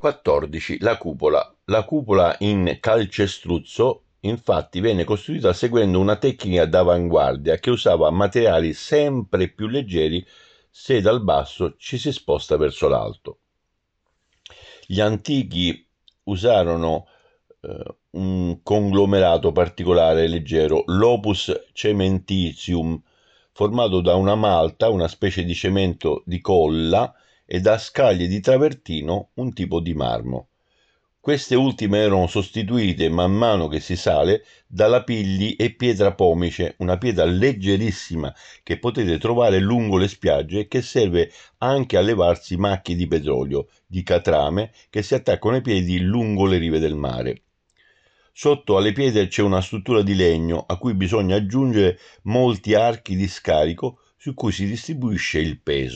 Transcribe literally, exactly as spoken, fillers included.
quattordici. La cupola. La cupola in calcestruzzo infatti venne costruita seguendo una tecnica d'avanguardia che usava materiali sempre più leggeri se dal basso ci si sposta verso l'alto. Gli antichi usarono eh, un conglomerato particolare leggero, l'opus cementitium, formato da una malta, una specie di cemento di colla, e da scaglie di travertino, un tipo di marmo. Queste ultime erano sostituite man mano che si sale da lapilli e pietra pomice, una pietra leggerissima che potete trovare lungo le spiagge e che serve anche a levarsi macchie di petrolio, di catrame che si attaccano ai piedi lungo le rive del mare. Sotto alle pietre c'è una struttura di legno a cui bisogna aggiungere molti archi di scarico su cui si distribuisce il peso.